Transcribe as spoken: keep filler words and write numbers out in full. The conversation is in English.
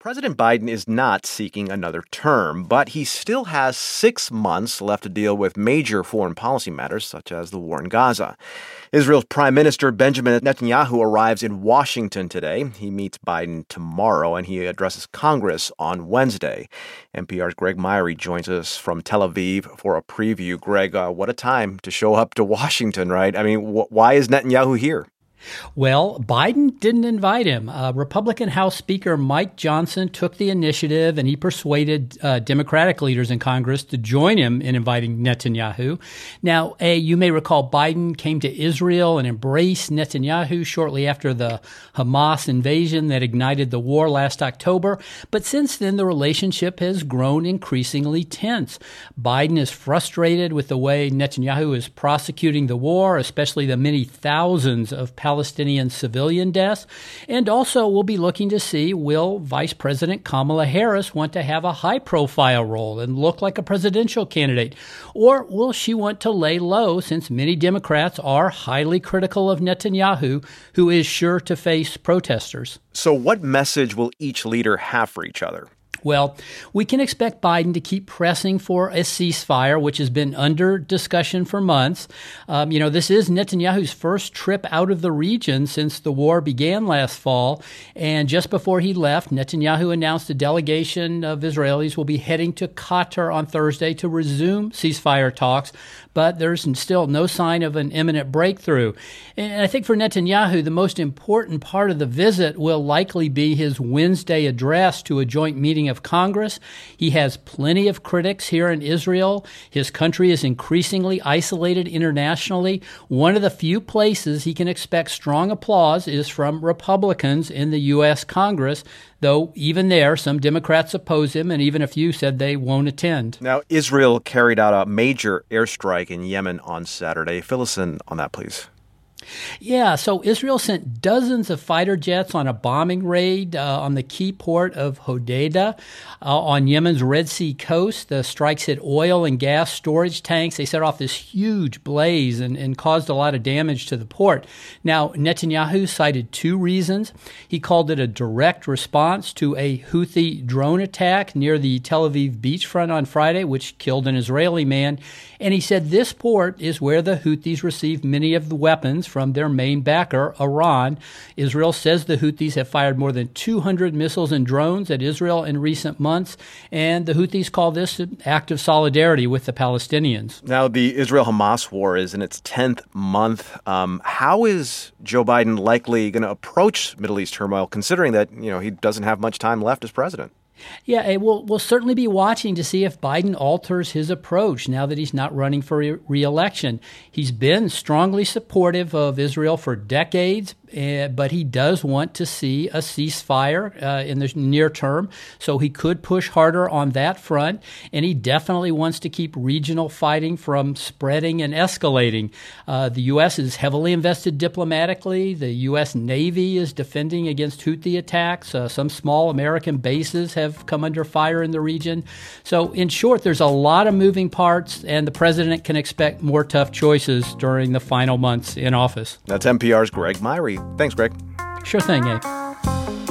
President Biden is not seeking another term, but he still has six months left to deal with major foreign policy matters, such as the war in Gaza. Israel's Prime Minister Benjamin Netanyahu arrives in Washington today. He meets Biden tomorrow, and he addresses Congress on Wednesday. N P R's Greg Myrie joins us from Tel Aviv for a preview. Greg, uh, what a time to show up to Washington, right? I mean, wh- why is Netanyahu here? Well, Biden didn't invite him. Uh, Republican House Speaker Mike Johnson took the initiative, and he persuaded uh, Democratic leaders in Congress to join him in inviting Netanyahu. Now, A, you may recall Biden came to Israel and embraced Netanyahu shortly after the Hamas invasion that ignited the war last October. But since then, the relationship has grown increasingly tense. Biden is frustrated with the way Netanyahu is prosecuting the war, especially the many thousands of Palestinian Palestinian civilian deaths, and also we'll be looking to see, will Vice President Kamala Harris want to have a high-profile role and look like a presidential candidate, or will she want to lay low since many Democrats are highly critical of Netanyahu, who is sure to face protesters? So what message will each leader have for each other? Well, we can expect Biden to keep pressing for a ceasefire, which has been under discussion for months. Um, you know, this is Netanyahu's first trip out of the region since the war began last fall. And just before he left, Netanyahu announced a delegation of Israelis will be heading to Qatar on Thursday to resume ceasefire talks. But there's still no sign of an imminent breakthrough. And I think for Netanyahu, the most important part of the visit will likely be his Wednesday address to a joint meeting of Congress. He has plenty of critics here in Israel. His country is increasingly isolated internationally. One of the few places he can expect strong applause is from Republicans in the U S Congress, though even there, some Democrats oppose him, and even a few said they won't attend. Now, Israel carried out a major airstrike in Yemen on Saturday. Fill us in on that, please. Yeah, so Israel sent dozens of fighter jets on a bombing raid uh, on the key port of Hodeidah uh, on Yemen's Red Sea coast. The strikes hit oil and gas storage tanks. They set off this huge blaze and, and caused a lot of damage to the port. Now, Netanyahu cited two reasons. He called it a direct response to a Houthi drone attack near the Tel Aviv beachfront on Friday, which killed an Israeli man. And he said this port is where the Houthis received many of the weapons from their main backer, Iran. Israel says the Houthis have fired more than two hundred missiles and drones at Israel in recent months, and the Houthis call this an act of solidarity with the Palestinians. Now, the Israel-Hamas war is in its tenth month. Um, how is Joe Biden likely going to approach Middle East turmoil, considering that, you know, he doesn't have much time left as president? Yeah, we'll, we'll certainly be watching to see if Biden alters his approach now that he's not running for re- re-election. He's been strongly supportive of Israel for decades, uh, but he does want to see a ceasefire uh, in the near term, so he could push harder on that front, and he definitely wants to keep regional fighting from spreading and escalating. Uh, the U S is heavily invested diplomatically. The U S Navy is defending against Houthi attacks. Uh, some small American bases have have come under fire in the region. So in short, there's a lot of moving parts, and the president can expect more tough choices during the final months in office. That's N P R's Greg Myrie. Thanks, Greg. Sure thing, Abe.